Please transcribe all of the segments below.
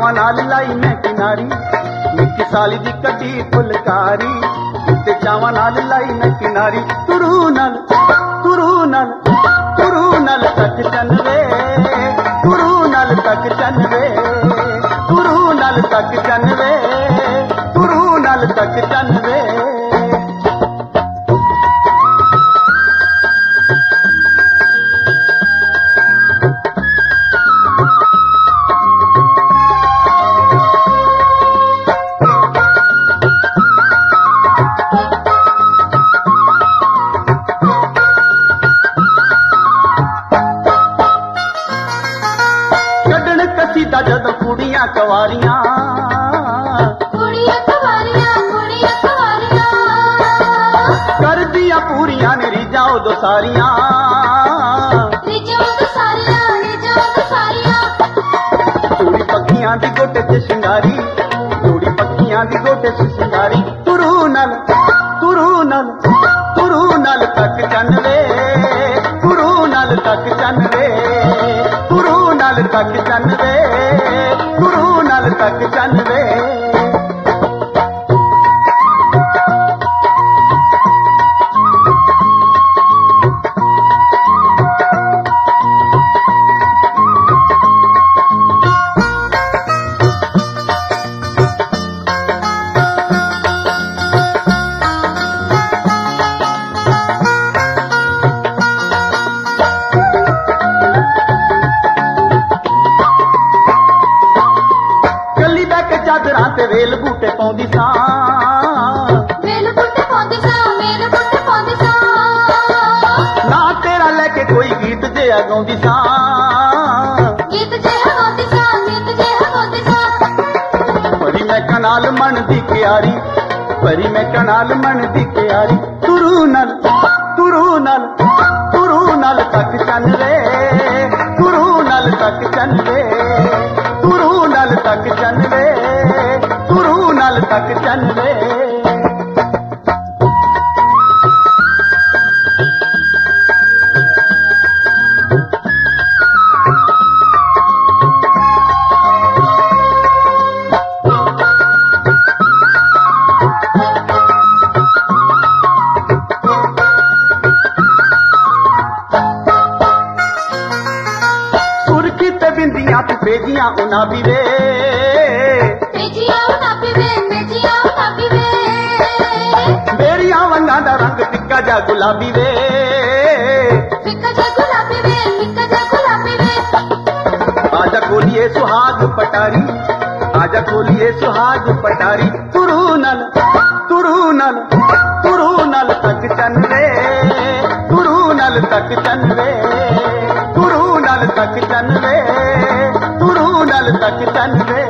ਚਾਵਾਂ ਨਾਲ ਲਾਈ ਮੈਂ ਕਿਨਾਰੀ, ਨਿੱਕੀ ਸਾਲੀ ਦੀ ਕੱਢੀ ਫੁਲਕਾਰੀ, ਤੇ ਚਾਵਾਂ ਨਾਲ ਲਾਈ ਮੈਂ ਕਿਨਾਰੀ। ਤੁਰੂ ਨਾਲ ਤੁਰੂ ਨਾਲ ਤੁਰੂ ਨਾਲ ਤੱਕ ਚੰਨ ਵੇ, ਤੁਰੂ ਨਾਲ ਤੱਕ ਚੰਨ ਵੇ, ਤੁਰੂ ਨਾਲ ਤੱਕ ਚੰਨ ਵੇ, ਤੁਰੂ ਨਾਲ ਤੱਕ ਚੰਨ ਵੇ। ਕਸੀਦਾ ਜਦੋਂ ਕੁੜੀਆਂ ਕਵਾਰੀਆਂ, ਕੁੜੀਆਂ ਕਵਾਰੀਆਂ, ਕੁੜੀਆਂ ਕਵਾਰੀਆਂ, ਕਰਦੀਆਂ ਪੂਰੀਆਂ ਨੇ ਰੀਝਾਂ ਉਦੋਂ ਸਾਰੀਆਂ, ਰੀਝਾਂ ਉਦੋਂ ਸਾਰੀਆਂ, ਰੀਝਾਂ ਉਦੋਂ ਸਾਰੀਆਂ। ਚੂੜੀ ਪੱਕੀਆਂ ਦੀ ਗੋਟੇ ਤੇ ਸ਼ਿੰਗਾਰੀ, ਚੂੜੀ ਪੱਕੀਆਂ ਦੀ ਗੋਟੇ ਤੇ ਸ਼ਿੰਗਾਰੀ। ਤੁਰੂ ਨਾਲ ਤੁਰੂ ਨਾਲ ਤੁਰੂ ਨਾਲ ਤੱਕ ਚੰਨ ਵੇ, ਤੁਰੂ ਨਾਲ ਤੱਕ ਚੰਨ ਵੇ, ਤੁਰੂ ਨਾਲ ਤੱਕ ਚੰਨ ਵੇ, ਤੁਰੂ ਨਾਲ ਤੱਕ ਚੰਨ ਵੇ। ਚਾਦਰਾਂ ਤੇ ਵੇਲ ਬੂਟੇ ਪਾਉਂਦੀ ਸਾਂ, ਵੇਲ ਬੂਟੇ ਪਾਉਂਦੀ ਸਾਂ, ਵੇਲ ਬੂਟੇ ਪਾਉਂਦੀ ਸਾਂ। ਨਾ ਤੇਰਾ ਲੈ ਕੇ ਕੋਈ ਗੀਤ ਜਿਹਾ ਗਾਉਂਦੀ ਸਾਂ, ਗੀਤ ਜਿਹਾ ਗਾਉਂਦੀ ਸਾਂ, ਗੀਤ ਜਿਹਾ ਗਾਉਂਦੀ ਸਾਂ। ਭਰੀ ਮੈਂ ਕਨਾਲ ਮਨ ਦੀ ਕਿਆਰੀ, ਭਰੀ ਮੈਂ ਕਨਾਲ ਮਨ ਦੀ ਕਿਆਰੀ। ਤੁਰੂ ਨਾਲ ਤੁਰੂ ਨਾਲ ਤੁਰੂ ਨਾਲ ਤੱਕ ਚੰਨ ਵੇ, ਤੁਰੂ ਨਾਲ ਤੱਕ ਚੰਨ ਵੇ, ਤੁਰੂ ਨਾਲ ਤੱਕ ਚੰਨ ਵੇ, ਤੁਰੂ ਨਾਲ ਤੱਕ ਚੰਨ ਵੇ। ਸੁਰਖੀ ਤੇ ਬਿੰਦੀਆਂ ਤੂੰ ਭੇਜੀਆਂ ਉਹਨਾਂ ਵੀ ਵੇ, ਭੇਜੀਆਂ ਉਹਨਾਂ ਵੀ ਵੇ, ਭੇਜੀਆਂ ਉਹਨਾਂ ਵੀ ਵੇ। ਮੇਰੀਆਂ ਵੰਗਾਂ ਦਾ ਰੰਗ ਫਿੱਕਾ ਜਿਹਾ ਗੁਲਾਬੀ ਵੇ, ਫਿੱਕਾ ਜਿਹਾ ਗੁਲਾਬੀ ਵੇ, ਫਿੱਕਾ ਜਿਹਾ ਗੁਲਾਬੀ ਵੇ। ਆਜਾ ਖੋਲੀਏ ਸੁਹਾਗ ਪਟਾਰੀ, ਆਜਾ ਖੋਲੀਏ ਸੁਹਾਗ ਪਟਾਰੀ। ਤੁਰੂ ਨਾਲ ਤੁਰੂ ਨਾਲ ਤੁਰੂ ਨਾਲ ਤੱਕ ਚੰਨ ਵੇ, ਤੁਰੂ ਨਾਲ ਤੱਕ ਚੰਨ ਵੇ, ਤੁਰੂ ਨਾਲ ਤੱਕ ਚੰਨ ਵੇ, ਤੁਰੂ ਨਾਲ ਤੱਕ ਚੰਨ ਵੇ।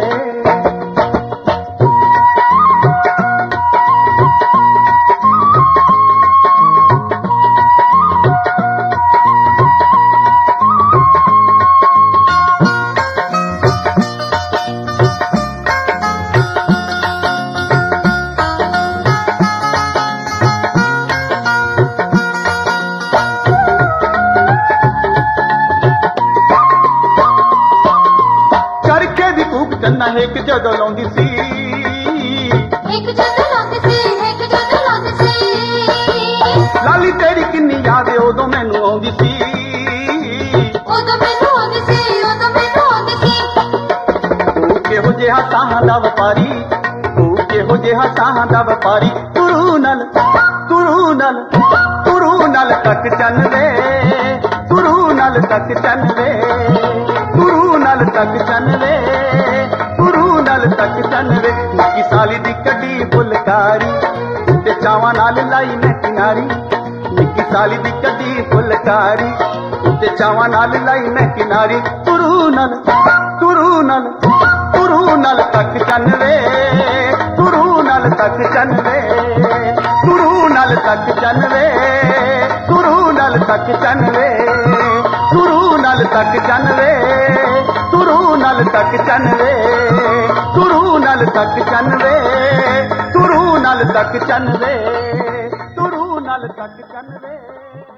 ਚੰਨਾ ਇੱਕ ਜਦੋਂ ਲਾਉਂਦੀ ਸੀ, ਇੱਕ ਜਦੋਂ ਲਾਉਂਦੀ ਸੀ, ਇੱਕ ਜਦੋਂ ਲਾਉਂਦੀ ਸੀ। ਲਾਲੀ ਤੇਰੀ ਕਿੰਨੀ ਯਾਦ ਉਦੋਂ ਮੈਨੂੰ ਆਉਂਦੀ ਸੀ, ਉਦੋਂ ਮੈਨੂੰ ਆਉਂਦੀ ਸੀ, ਉਦੋਂ ਮੈਨੂੰ ਆਉਂਦੀ ਸੀ। ਤੂੰ ਕਿਹੋ ਜਿਹਾ ਸਾਹਾਂ ਦਾ ਵਪਾਰੀ, ਤੂੰ ਕਿਹੋ ਜਿਹਾ ਸਾਹਾਂ ਦਾ ਵਪਾਰੀ। ਤੁਰੂ ਨਾਲ ਤੁਰੂ ਨਾਲ ਤੁਰੂ ਨਾਲ ਤੱਕ ਚੰਨ ਵੇ, ਤੁਰੂ ਨਾਲ ਤੱਕ ਚੰਨ ਵੇ, ਤੁਰੂ ਨਾਲ ਤੱਕ ਚੰਨ ਵੇ, ਤੁਰੂ ਨਾਲ ਤੱਕ ਚੰਨ ਵੇ। ਨਿੱਕੀ ਸਾਲੀ ਦੀ ਕੱਢੀ ਫੁਲਕਾਰੀ, ਤੇ ਚਾਵਾਂ ਨਾਲ ਲਾਈ ਮੈਂ ਕਿਨਾਰੀ, ਨਿੱਕੀ ਸਾਲੀ ਦੀ ਕੱਢੀ ਫੁਲਕਾਰੀ, ਤੇ ਚਾਵਾਂ ਨਾਲ ਲਾਈ ਮੈਂ ਕਿਨਾਰੀ। ਤੁਰੂ ਨਾਲ ਤੁਰੂ ਨਾਲ ਤੁਰੂ ਨਾਲ ਤੱਕ ਚੰਨ ਵੇ, ਤੁਰੂ ਨਾਲ ਤੱਕ ਚੰਨ ਵੇ, ਤੁਰੂ ਨਾਲ ਤੱਕ ਚੰਨ ਵੇ, ਤੁਰੂ ਨਾਲ ਤੱਕ ਚੰਨ ਵੇ, ਤੁਰੂ ਨਾਲ ਤੱਕ ਚੰਨ ਵੇ, ਤੁਰੂ ਨਾਲ ਤੱਕ ਚੰਨ ਵੇ, ਤੁਰੂ ਨਾਲ ਤੱਕ ਚੰਨ ਵੇ, ਤੁਰੂ ਨਾਲ ਤੱਕ ਚੰਨ ਵੇ, ਤੁਰੂ ਨਾਲ ਤੱਕ ਚੰਨ ਵੇ।